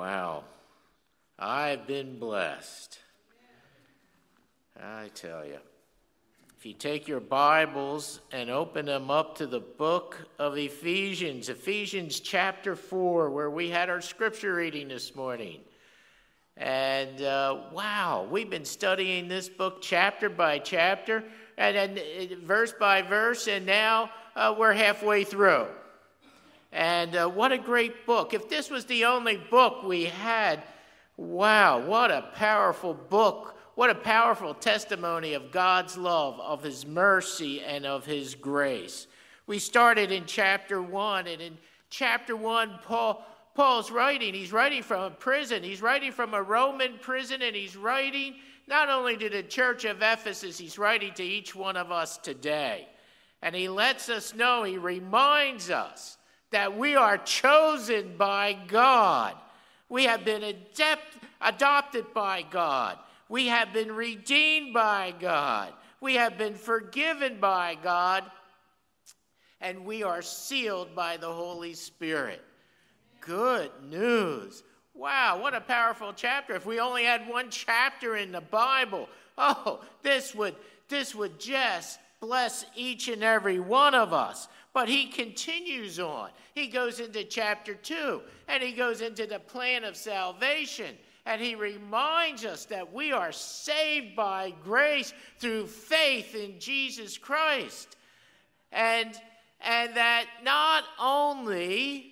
Wow. I've been blessed. I tell you. If you take your Bibles and open them up to the book of Ephesians, Ephesians chapter 4, where we had our scripture reading this morning. And wow, we've been studying this book chapter by chapter and verse by verse, and now we're halfway through. And what a great book. If this was the only book we had, wow, what a powerful book. What a powerful testimony of God's love, of his mercy, and of his grace. We started in chapter 1, and in chapter 1, Paul's writing. He's writing from a prison. He's writing from a Roman prison, and he's writing not only to the church of Ephesus, he's writing to each one of us today. And he lets us know, he reminds us that we are chosen by God. We have been adopted by God. We have been redeemed by God. We have been forgiven by God. And we are sealed by the Holy Spirit. Good news. Wow, what a powerful chapter. If we only had one chapter in the Bible, this would just bless each and every one of us. But he continues on. He goes into chapter 2, and he goes into the plan of salvation. And he reminds us that we are saved by grace through faith in Jesus Christ. And that not only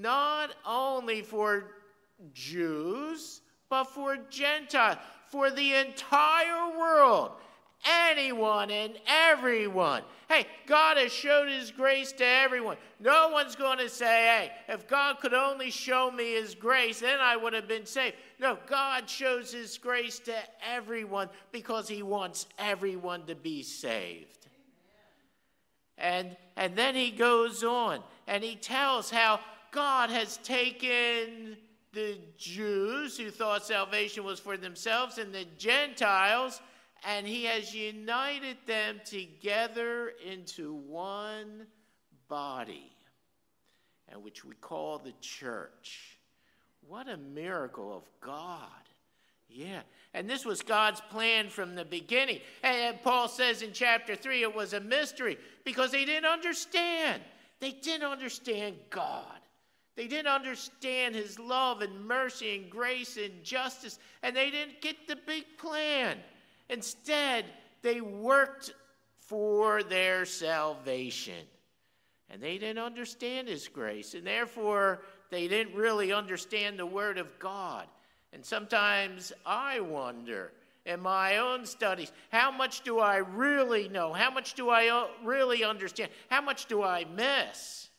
for Jews, but for Gentiles, for the entire world, anyone and everyone. Hey, God has showed his grace to everyone. No one's going to say, hey, if God could only show me his grace, then I would have been saved. No, God shows his grace to everyone because he wants everyone to be saved. And then he goes on and he tells how God has taken the Jews who thought salvation was for themselves and the Gentiles, and he has united them together into one body, and which we call the church. What a miracle of God. Yeah, and this was God's plan from the beginning. And Paul says in chapter 3 it was a mystery because they didn't understand. They didn't understand God. They didn't understand his love and mercy and grace and justice, and they didn't get the big plan. Instead, they worked for their salvation. And they didn't understand his grace, and therefore they didn't really understand the word of God. And sometimes I wonder, in my own studies, how much do I really know? How much do I really understand? How much do I miss?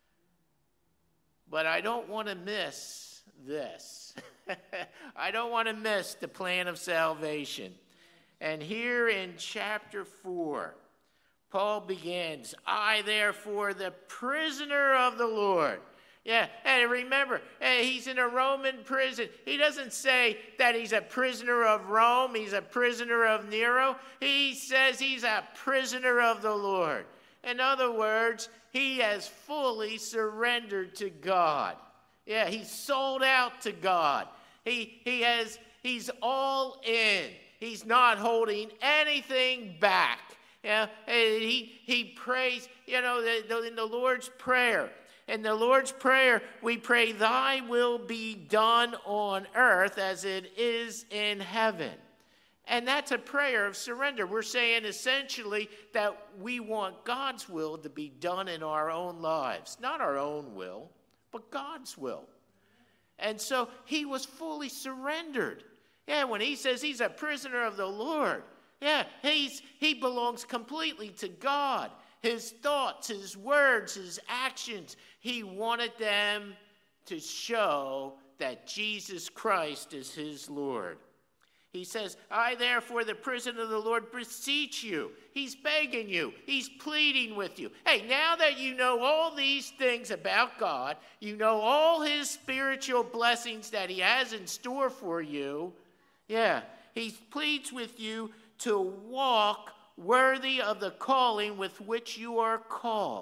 But I don't want to miss this. I don't want to miss the plan of salvation. And here in chapter 4, Paul begins, I therefore, the prisoner of the Lord. Yeah, and remember, he's in a Roman prison. He doesn't say that he's a prisoner of Rome, he's a prisoner of Nero. He says he's a prisoner of the Lord. In other words, he has fully surrendered to God. Yeah, he's sold out to God. He's all in. He's not holding anything back. Yeah, he prays, in the Lord's Prayer. In the Lord's Prayer, we pray, thy will be done on earth as it is in heaven. And that's a prayer of surrender. We're saying essentially that we want God's will to be done in our own lives. Not our own will, but God's will. And so he was fully surrendered. Yeah, when he says he's a prisoner of the Lord, yeah, he belongs completely to God. His thoughts, his words, his actions, he wanted them to show that Jesus Christ is his Lord. He says, I therefore, the prisoner of the Lord, beseech you. He's begging you. He's pleading with you. Hey, now that you know all these things about God, you know all his spiritual blessings that he has in store for you, yeah, he pleads with you to walk worthy of the calling with which you are called.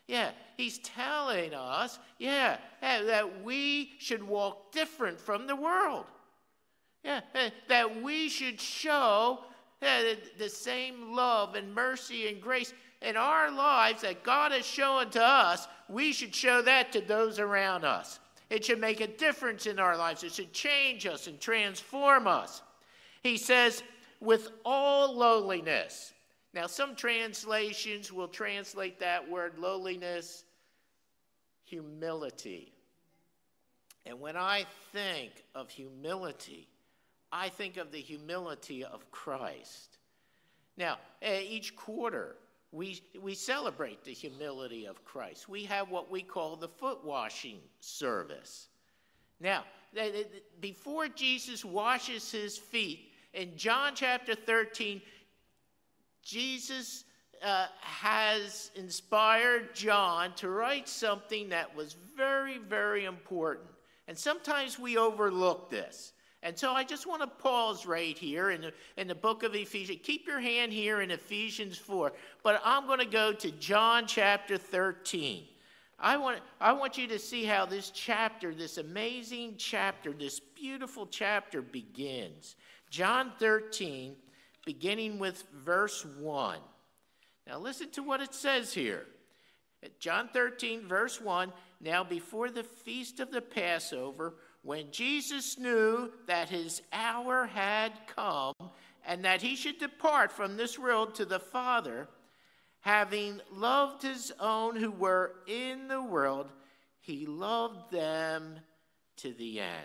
Yeah, he's telling us, that we should walk different from the world. Yeah, that we should show the same love and mercy and grace in our lives that God has shown to us. We should show that to those around us. It should make a difference in our lives. It should change us and transform us. He says, with all lowliness. Now, some translations will translate that word lowliness, humility. And when I think of humility, I think of the humility of Christ. Now, each quarter, we celebrate the humility of Christ. We have what we call the foot washing service. Now, before Jesus washes his feet, in John chapter 13, Jesus has inspired John to write something that was very, very important. And sometimes we overlook this. And so I just want to pause right here in the book of Ephesians. Keep your hand here in Ephesians 4. But I'm going to go to John chapter 13. I want you to see how this chapter, this amazing chapter, this beautiful chapter begins. John 13, beginning with verse 1. Now listen to what it says here. John 13, verse 1, now before the feast of the Passover, when Jesus knew that his hour had come and that he should depart from this world to the Father, having loved his own who were in the world, he loved them to the end.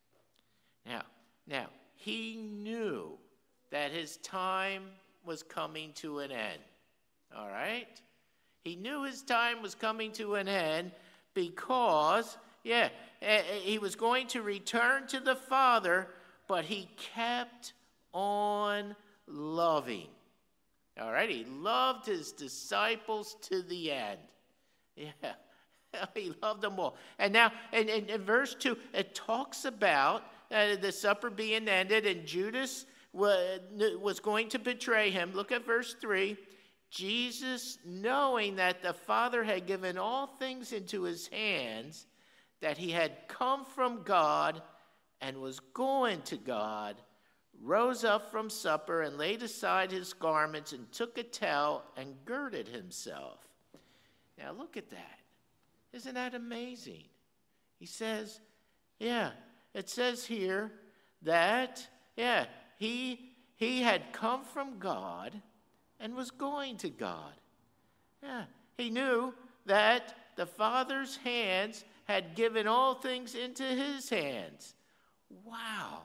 Now, he knew that his time was coming to an end. All right? He knew his time was coming to an end because, he was going to return to the Father, but he kept on loving. All right? He loved his disciples to the end. Yeah. He loved them all. And now, in verse 2, it talks about the supper being ended and Judas was going to betray him. Look at verse 3. Jesus, knowing that the Father had given all things into his hands, that he had come from God and was going to God, rose up from supper and laid aside his garments and took a towel and girded himself. Now look at that. Isn't that amazing? He says, it says here that, he had come from God and was going to God. He knew that the Father's hands had given all things into his hands. Wow.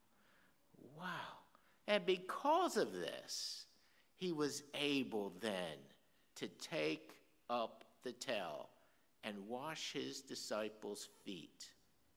And because of this, he was able then to take up the towel and wash his disciples' feet.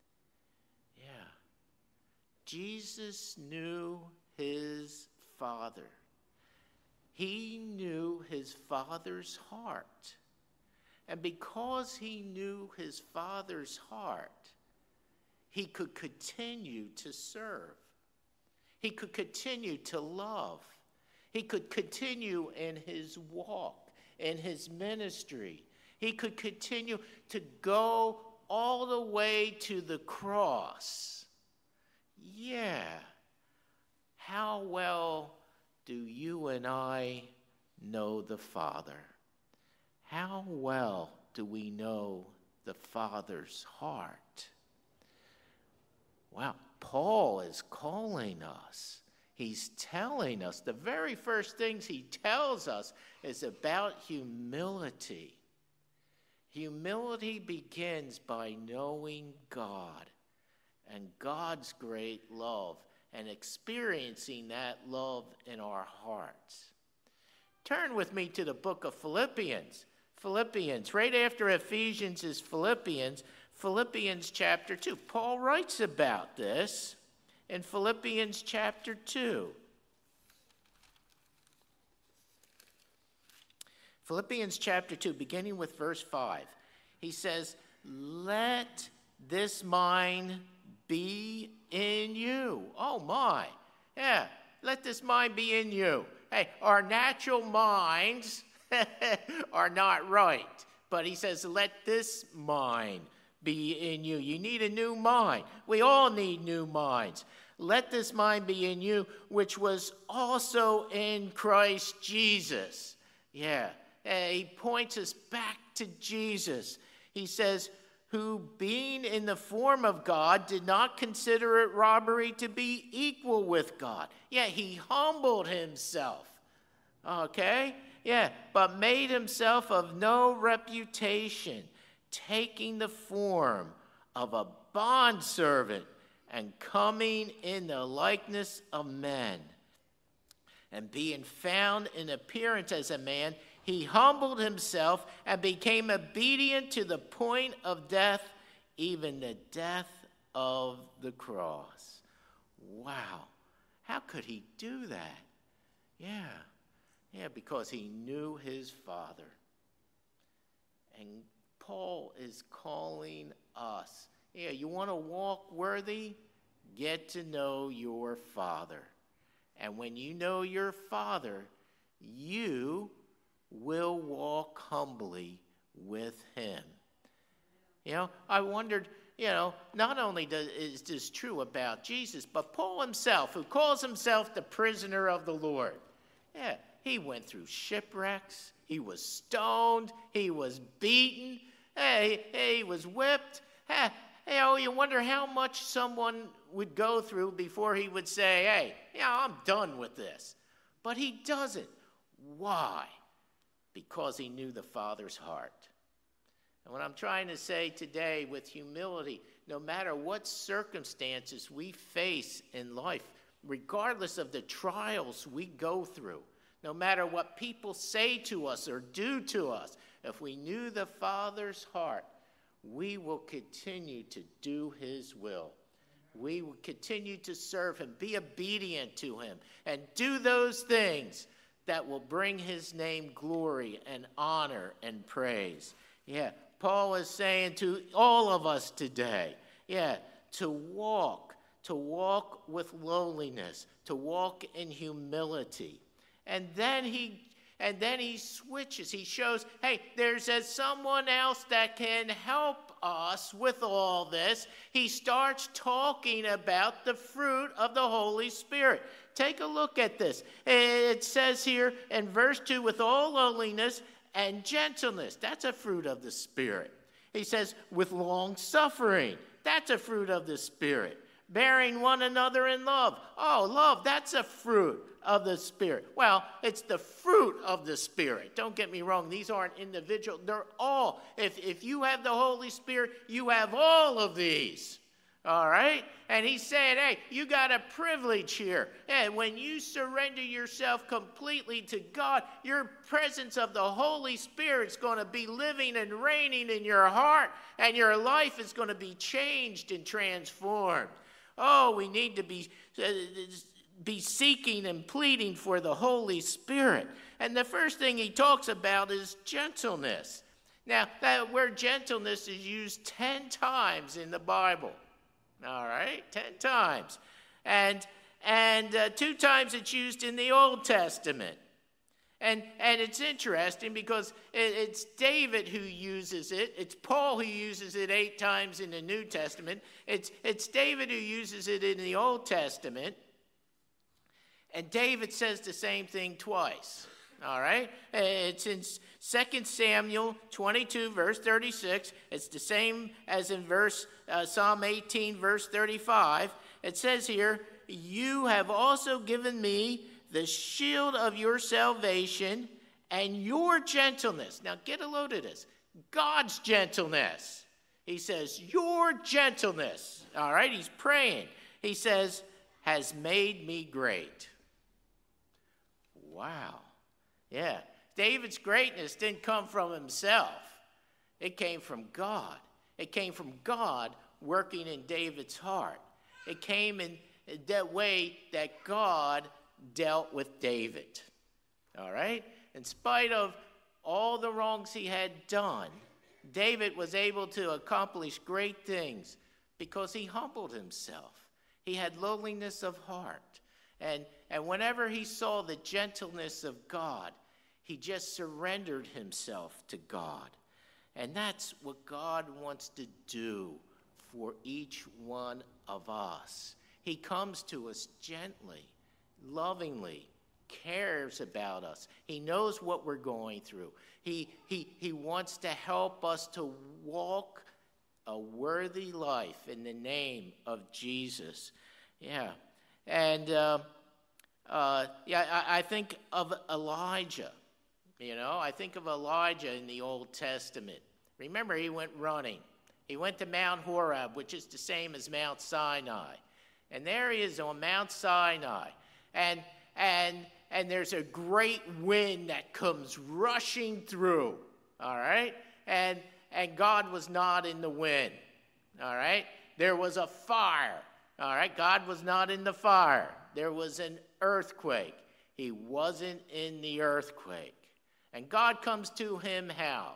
Jesus knew his Father. He knew his Father's heart. And because he knew his Father's heart, he could continue to serve. He could continue to love. He could continue in his walk, in his ministry. He could continue to go all the way to the cross. How well do you and I know the Father? How well do we know the Father's heart? Wow, Paul is calling us. He's telling us, the very first things he tells us is about humility. Humility begins by knowing God and God's great love and experiencing that love in our hearts. Turn with me to the book of Philippians. Philippians, right after Ephesians is Philippians, Philippians chapter 2. Paul writes about this in Philippians chapter 2. Philippians chapter 2, beginning with verse 5. He says, let this mind be in you. Oh my. Let this mind be in you. Hey, our natural minds are not right. But he says, let this mind be in you. You need a new mind. We all need new minds. Let this mind be in you, which was also in Christ Jesus. Yeah, he points us back to Jesus. He says, who being in the form of God did not consider it robbery to be equal with God. Yeah, he humbled himself. Okay? Yeah, but made himself of no reputation, taking the form of a bondservant and coming in the likeness of men. And being found in appearance as a man, he humbled himself and became obedient to the point of death, even the death of the cross. Wow. How could he do that? Yeah, because he knew his Father. And Paul is calling us. Yeah, you want to walk worthy? Get to know your Father. And when you know your Father, you will walk humbly with him. I wondered, not only is this true about Jesus, but Paul himself, who calls himself the prisoner of the Lord. Yeah, he went through shipwrecks. He was stoned. He was beaten. He was whipped. You wonder how much someone would go through before he would say, I'm done with this. But he doesn't. Why? Because he knew the Father's heart. And what I'm trying to say today with humility, no matter what circumstances we face in life, regardless of the trials we go through, no matter what people say to us or do to us, if we knew the Father's heart, we will continue to do his will. We will continue to serve him, be obedient to him, and do those things that will bring his name glory and honor and praise. Yeah, Paul is saying to all of us today, to walk with lowliness, to walk in humility. And then he switches. He shows, there's someone else that can help us with all this. He starts talking about the fruit of the Holy Spirit. Take a look at this. It says here in verse 2, with all lowliness and gentleness. That's a fruit of the Spirit. He says, with long suffering. That's a fruit of the Spirit. Bearing one another in love. Oh, love, that's a fruit of the Spirit. Well, it's the fruit of the Spirit. Don't get me wrong. These aren't individual. They're all. If you have the Holy Spirit, you have all of these. All right? And he's saying, you got a privilege here. And when you surrender yourself completely to God, your presence of the Holy Spirit is going to be living and reigning in your heart, and your life is going to be changed and transformed. Oh, we need to be seeking and pleading for the Holy Spirit. And the first thing he talks about is gentleness. Now, that word gentleness is used 10 times in the Bible. All right, 10 times. And 2 times it's used in the Old Testament. And it's interesting because it's David who uses it. It's Paul who uses it 8 times in the New Testament. It's David who uses it in the Old Testament. And David says the same thing twice. All right? It's in 2 Samuel 22, verse 36. It's the same as in Psalm 18, verse 35. It says here, you have also given me the shield of your salvation and your gentleness. Now get a load of this. God's gentleness. He says, your gentleness. All right, he's praying. He says, has made me great. Wow. Yeah. David's greatness didn't come from himself. It came from God. It came from God working in David's heart. It came in that way that God dealt with David. All right? In spite of all the wrongs he had done, David was able to accomplish great things because he humbled himself. He had lowliness of heart. And whenever he saw the gentleness of God, he just surrendered himself to God. And that's what God wants to do for each one of us. He comes to us gently, lovingly, cares about us. He knows what we're going through. He wants to help us to walk a worthy life in the name of Jesus. Yeah. And I think of Elijah. I think of Elijah in the Old Testament. Remember, he went running. He went to Mount Horeb, which is the same as Mount Sinai. And there he is on Mount Sinai. And there's a great wind that comes rushing through. All right? And God was not in the wind. All right? There was a fire. All right? God was not in the fire. There was an earthquake. He wasn't in the earthquake. And God comes to him how?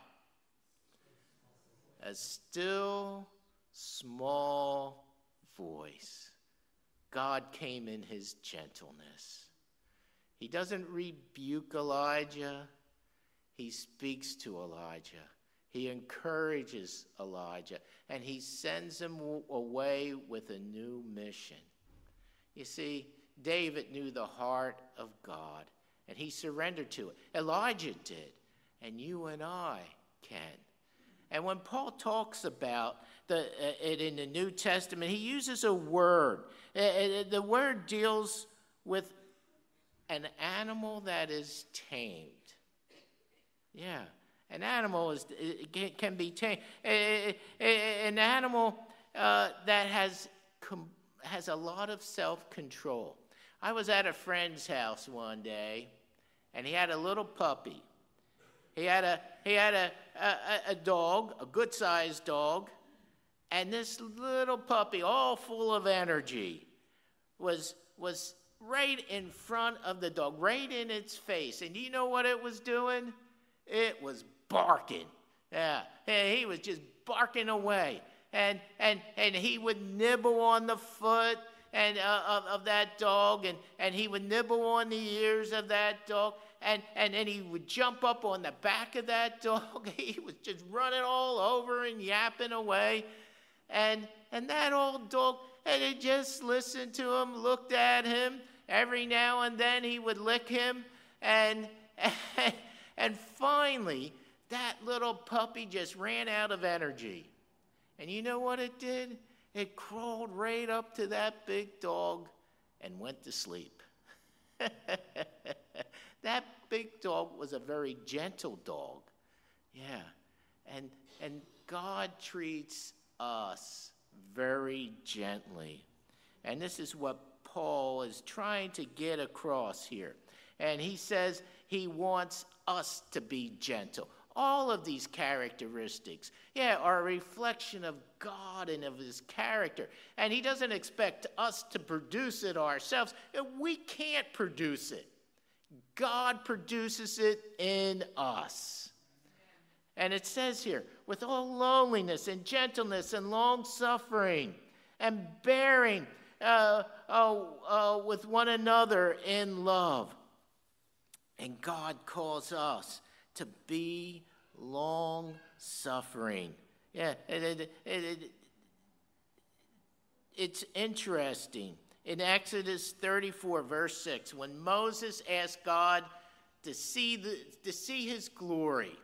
A still, small voice. God came in his gentleness. He doesn't rebuke Elijah. He speaks to Elijah. He encourages Elijah. And he sends him away with a new mission. You see, David knew the heart of God. And he surrendered to it. Elijah did. And you and I can. And when Paul talks about it in the New Testament, he uses a word. The word deals with an animal that is tamed. Yeah, an animal can be tamed. An animal that has a lot of self-control. I was at a friend's house one day, and he had a little puppy. He had a dog, a good-sized dog, and this little puppy, all full of energy, was right in front of the dog, right in its face. And you know what it was doing? It was barking. Yeah, he was just barking away, and he would nibble on the foot and of that dog, and he would nibble on the ears of that dog. And then he would jump up on the back of that dog. He was just running all over and yapping away. And that old dog, and he just listened to him, looked at him. Every now and then he would lick him. And finally, that little puppy just ran out of energy. And you know what it did? It crawled right up to that big dog and went to sleep. That big dog was a very gentle dog. Yeah. And God treats us very gently. And this is what Paul is trying to get across here. And he says he wants us to be gentle. All of these characteristics, are a reflection of God and of his character. And he doesn't expect us to produce it ourselves. We can't produce it. God produces it in us. And it says here, with all lowliness and gentleness and long-suffering and bearing with one another in love. And God calls us to be long-suffering. Yeah, it's interesting. In Exodus 34, verse 6, when Moses asked God to see his glory,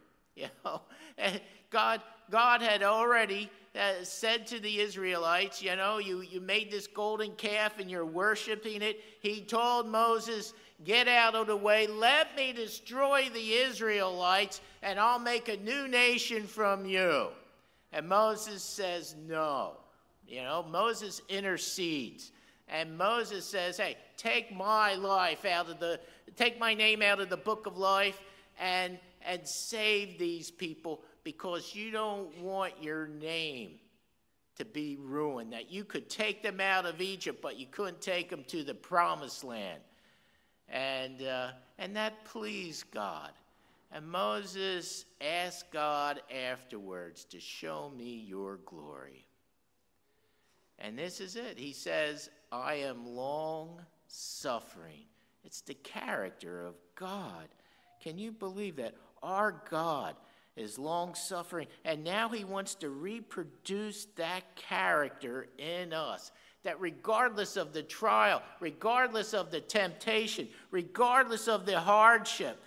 God had already said to the Israelites, you made this golden calf and you're worshiping it. He told Moses, get out of the way, let me destroy the Israelites, and I'll make a new nation from you. And Moses says no. Moses intercedes. And Moses says, hey, take my name out of the book of life and save these people, because you don't want your name to be ruined. That you could take them out of Egypt, but you couldn't take them to the promised land. And that pleased God. And Moses asked God afterwards to show me your glory. And this is it. He says, I am long-suffering. It's the character of God. Can you believe that? Our God his long-suffering. And now he wants to reproduce that character in us. That regardless of the trial, regardless of the temptation, regardless of the hardship,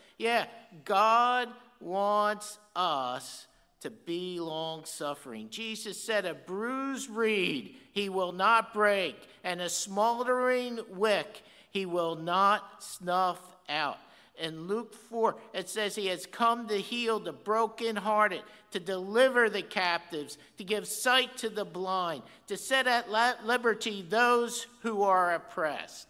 God wants us to be long-suffering. Jesus said, a bruised reed he will not break, and a smoldering wick he will not snuff out. In Luke 4, it says he has come to heal the brokenhearted, to deliver the captives, to give sight to the blind, to set at liberty those who are oppressed.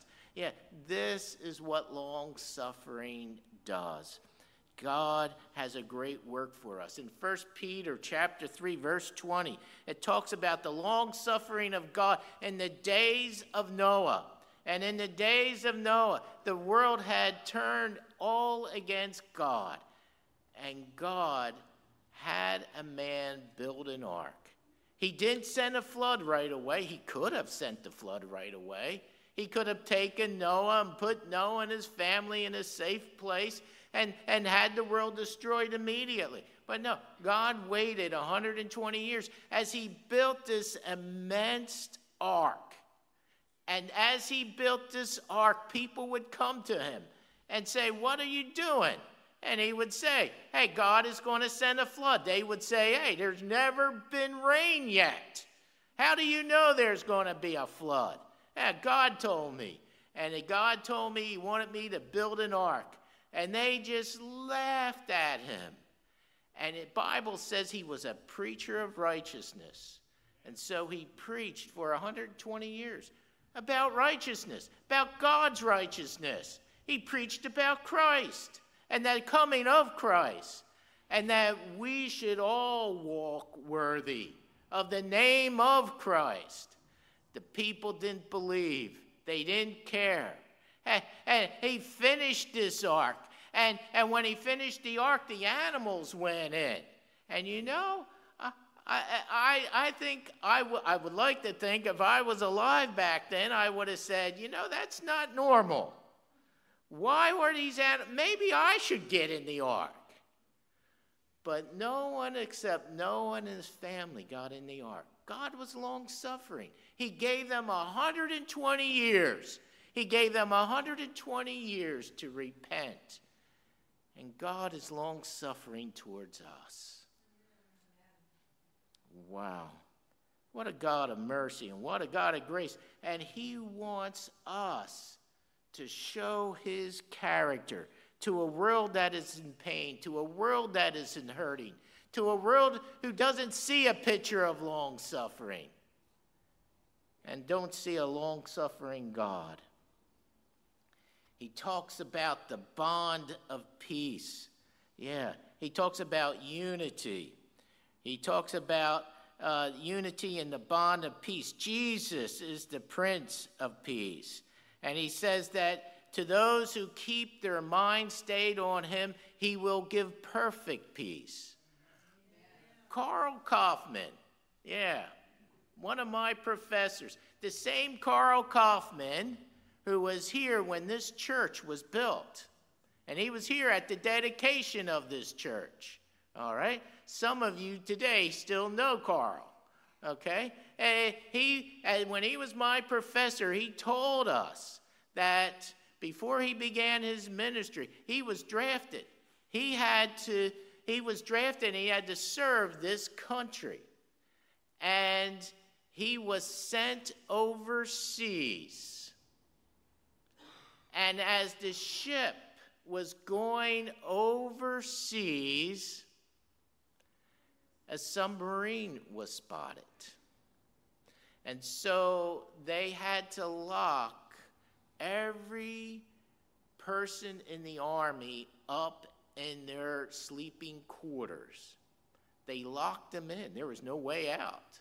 This is what long-suffering does. God has a great work for us. In 1 Peter chapter 3, verse 20, it talks about the long-suffering of God in the days of Noah. And in the days of Noah, the world had turned all against God. And God had a man build an ark. He didn't send a flood right away. He could have sent the flood right away. He could have taken Noah and put Noah and his family in a safe place and had the world destroyed immediately. But no, God waited 120 years as he built this immense ark. And as he built this ark, people would come to him and say, what are you doing? And he would say, hey, God is going to send a flood. They would say, hey, there's never been rain yet. How do you know there's going to be a flood? God told me. And God told me he wanted me to build an ark. And they just laughed at him. And the Bible says he was a preacher of righteousness. And so he preached for 120 years about righteousness, about God's righteousness. He preached about Christ and the coming of Christ, and that we should all walk worthy of the name of Christ. The people didn't believe. They didn't care. And he finished this ark. And when he finished the ark, the animals went in. And you know, I think I would like to think if I was alive back then, I would have said, you know, that's not normal. Why were these animals? Maybe I should get in the ark. But no one except Noah and his family got in the ark. God was long-suffering. He gave them 120 years. He gave them 120 years to repent. And God is long-suffering towards us. Wow. What a God of mercy and what a God of grace. And he wants us to show his character to a world that is in pain, to a world that is in hurting, to a world who doesn't see a picture of long-suffering and don't see a long-suffering God. He talks about the bond of peace. He talks about unity. He talks about unity in the bond of peace. Jesus is the Prince of Peace. And he says that to those who keep their mind stayed on him, he will give perfect peace. Karl Kaufman, one of my professors, the same Karl Kaufman who was here when this church was built. And he was here at the dedication of this church. All right? Some of you today still know Karl. Okay? When he was my professor, he told us that before he began his ministry, he was drafted. He was drafted and he had to serve this country. And he was sent overseas. And as the ship was going overseas, a submarine was spotted. And so they had to lock every person in the army up in their sleeping quarters. They locked them in. There was no way out.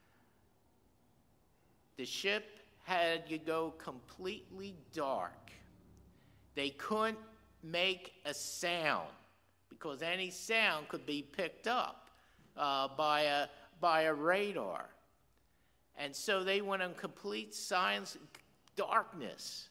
The ship had to go completely dark. They couldn't make a sound because any sound could be picked up by a radar. And so they went in complete silence, darkness.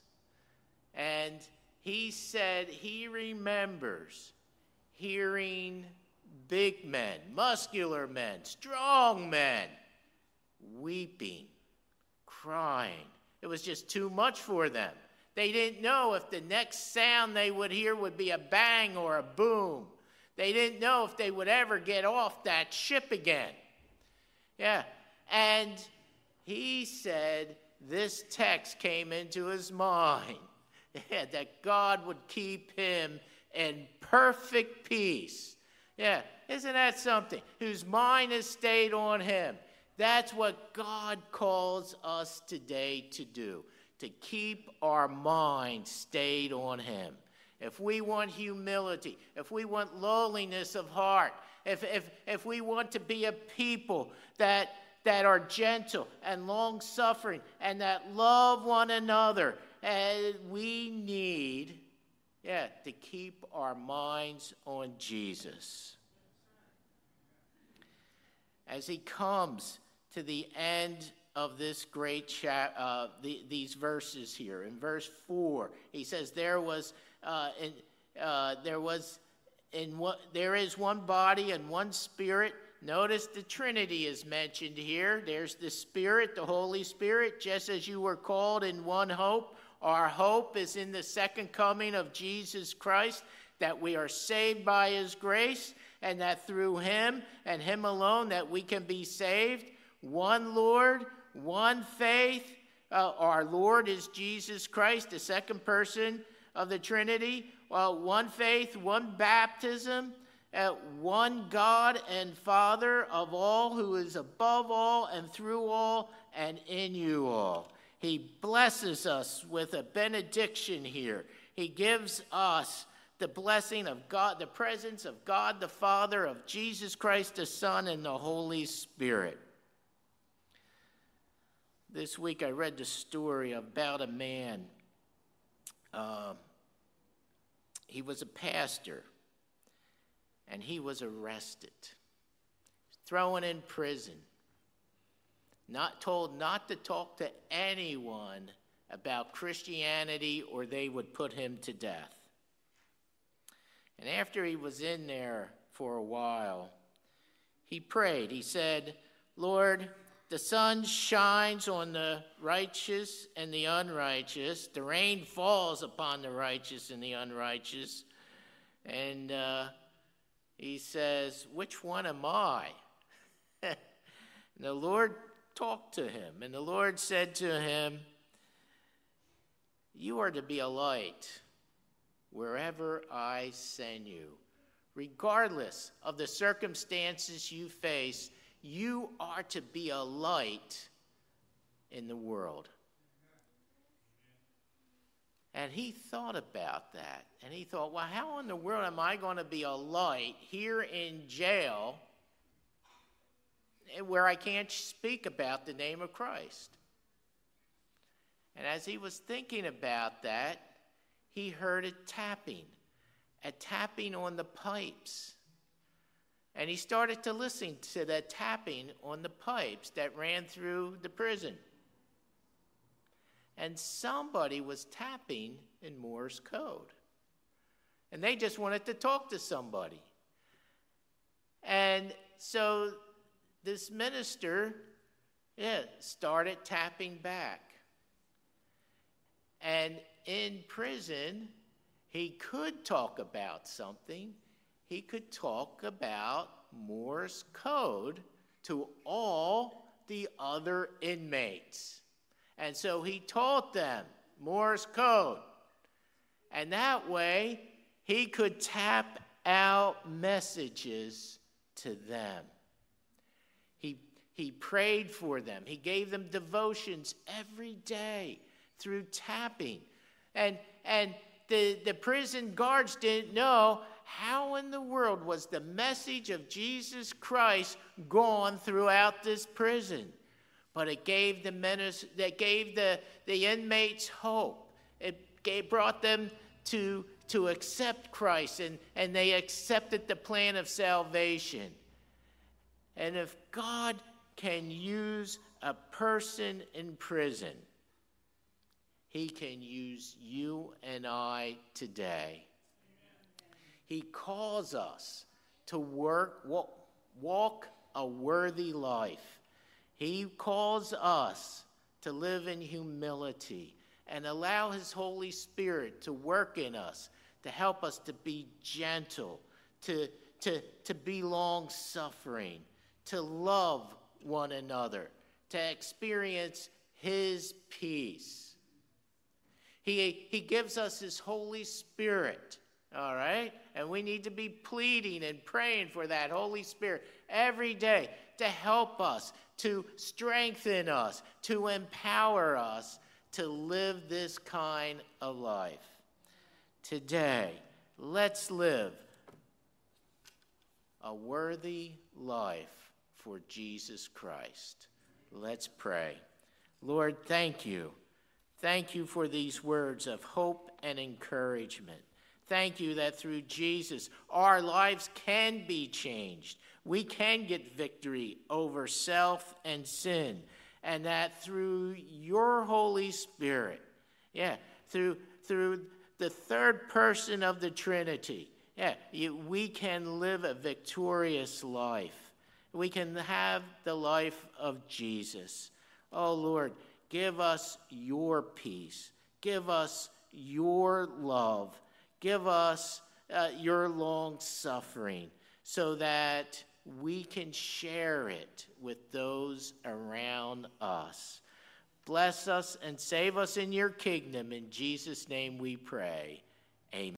And he said he remembers hearing big men, muscular men, strong men, weeping, crying. It was just too much for them. They didn't know if the next sound they would hear would be a bang or a boom. They didn't know if they would ever get off that ship again. Yeah, and he said this text came into his mind, that God would keep him in perfect peace. Yeah, isn't that something? Whose mind has stayed on him. That's what God calls us today to do, to keep our mind stayed on him. If we want humility, if we want lowliness of heart, if we want to be a people that are gentle and long-suffering and that love one another, we need to keep our minds on Jesus. As he comes to the end of this great these verses here, in verse 4, he says, there is one body and one Spirit. Notice the Trinity is mentioned here. There's the Spirit, the Holy Spirit, just as you were called in one hope. Our hope is in the second coming of Jesus Christ, that we are saved by his grace, and that through him and him alone that we can be saved. One Lord, one faith. Our Lord is Jesus Christ, the second person of the Trinity. One faith, one baptism, one God and Father of all, who is above all and through all and in you all. He blesses us with a benediction here. He gives us the blessing of God, the presence of God the Father, of Jesus Christ the Son, and the Holy Spirit. This week I read the story about a man. He was a pastor, and he was arrested, thrown in prison, not told not to talk to anyone about Christianity or they would put him to death. And after he was in there for a while, he prayed. He said, Lord, the sun shines on the righteous and the unrighteous. The rain falls upon the righteous and the unrighteous. And he says, which one am I? And the Lord talked to him. And the Lord said to him, you are to be a light wherever I send you. Regardless of the circumstances you face, you are to be a light in the world. And he thought about that. And he thought, well, how in the world am I going to be a light here in jail where I can't speak about the name of Christ? And as he was thinking about that, he heard a tapping on the pipes. And he started to listen to that tapping on the pipes that ran through the prison. And somebody was tapping in Morse code. And they just wanted to talk to somebody. And so this minister started tapping back. And in prison, he could talk about something. He could talk about Morse code to all the other inmates. And so he taught them Morse code. And that way, he could tap out messages to them. He prayed for them. He gave them devotions every day through tapping. And the prison guards didn't know how in the world was the message of Jesus Christ gone throughout this prison. But it gave the inmates hope. It brought them to accept Christ, and they accepted the plan of salvation. And if God can use a person in prison, he can use you and I today. He calls us to walk a worthy life. He calls us to live in humility and allow his Holy Spirit to work in us, to help us to be gentle, to be long-suffering, to love one another, to experience his peace. He gives us his Holy Spirit, all right? And we need to be pleading and praying for that Holy Spirit every day to help us, to strengthen us, to empower us to live this kind of life. Today, let's live a worthy life for Jesus Christ. Let's pray. Lord, thank you. Thank you for these words of hope and encouragement. Thank you that through Jesus, our lives can be changed. We can get victory over self and sin. And that through your Holy Spirit, through the third person of the Trinity, we can live a victorious life. We can have the life of Jesus. Oh, Lord, give us your peace. Give us your love. Give us your long suffering so that we can share it with those around us. Bless us and save us in your kingdom. In Jesus' name we pray. Amen.